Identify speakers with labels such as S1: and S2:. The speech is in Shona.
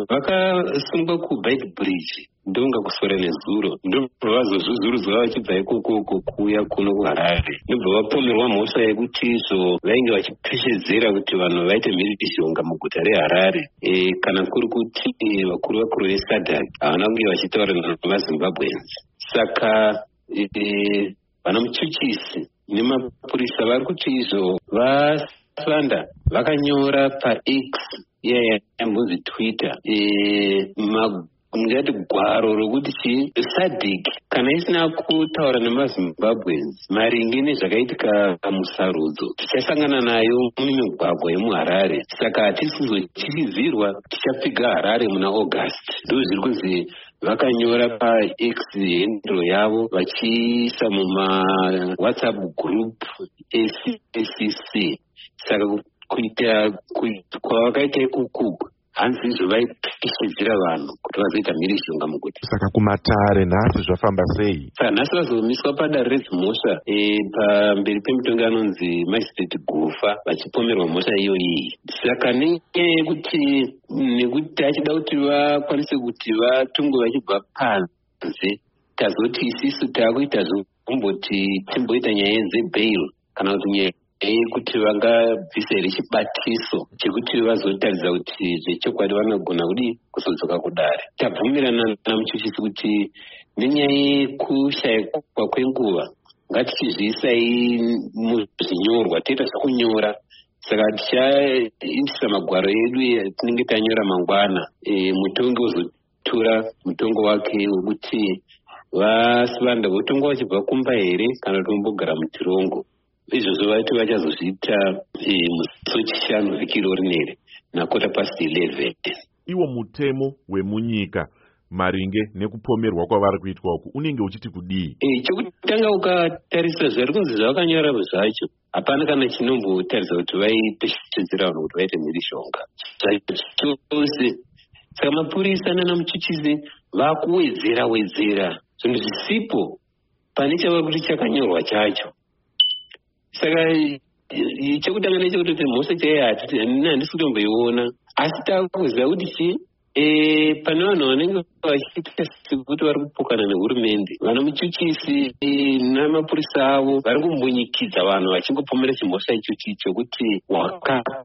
S1: vakasungwa kuBite Bridge ndonga kusora nezuro ndobva vazozvuzurudzwa vachibva ikoko kuuya kuno kuHarare ndobva vapomerwa mhosva yekuti izvo vainge vachipeshedzera kuti vanhu vaite mhirizhonga muguta reHarare kana kuri kuti vakuru veSADC havana kunge vachitaura namaZimbabweans. Saka vana muchuchisi nemapurisa vari kuti izvo vasanda vakanyora paX yambonzi Twitter ngati gwaro rokuti SADC kana isina kutaura nemaZimbabweans maringe nezvakaitika musarudzo tichasangana nayo mumigwagwa yemuHarare, saka hatisizochizirwa tichapfiga Harare muna August. Ndo zviri kunzi vakanyora paX hendro yavo vachiisa mumawhatsapp group ACC. Saka kuita kwavakaita ikuku hanzi izvo vaipeshedzera vanhu kuti vazoita mhirizhonga muguta.
S2: Saka kumatare nhasi zvafamba sei?
S1: Saka nhasi vazomiswa padare redzimhosva pamberi pemitongo anonzi Magistrate Gufa vachipomerwa mhosva iyoyi. Saka nenyaya yekuti nekuti achida kuti vakwanise kuti vatungwe vachibva panze, tazoti isisu taakuita zvokumboti timboita nyaya dzebail kana kuti nyaya kuti vangabvisa here chibatiso chekuti vazotaridza kuti zvechokwadi vanogona kudi kuzodzoka kudare. Tabvumirana namuchuchisi kuti nenyaya yekushayikwa kwenguva ngatichizviisai muzvinyorwa toita zvokunyora. Saka tichaindisa magwaro edu tinenge tanyora mangwana, mutongi ozotora mutongo wake wekuti vasivanda votonga vachibva kumba here kana kuti vombogara mutirongo. Izvozvo vati vachazozviita musi chishanu vhiki rineri na11:15.
S2: Iwo mutemo wemunyika maringe nekupomerwa kwavari kuitwa uku unenge uchiti kudii?
S1: Chekutanga ukatarisa zviri kunzi zvavakanyora zvacho hapana kana chinombotaridza kuti vaipeshedzera vanhu kuti vaite mhirizhonga zvachose. Saka mapurisa nanamuchuchisi vakuwedzera zvinhu zvisipo pane chava kuti chakanyorwa chacho. Saka chekutanga nechekuti mhosva chaiyo handisi kutomboiona, asi takuziva kuti pane vanhu vanenge vachiita sekuti vari kupokana nehurumende, vana muchuchisi namapurisa avo vari kumbonyikidza vanhu vachingopomeresa chimhosva ichochi chokuti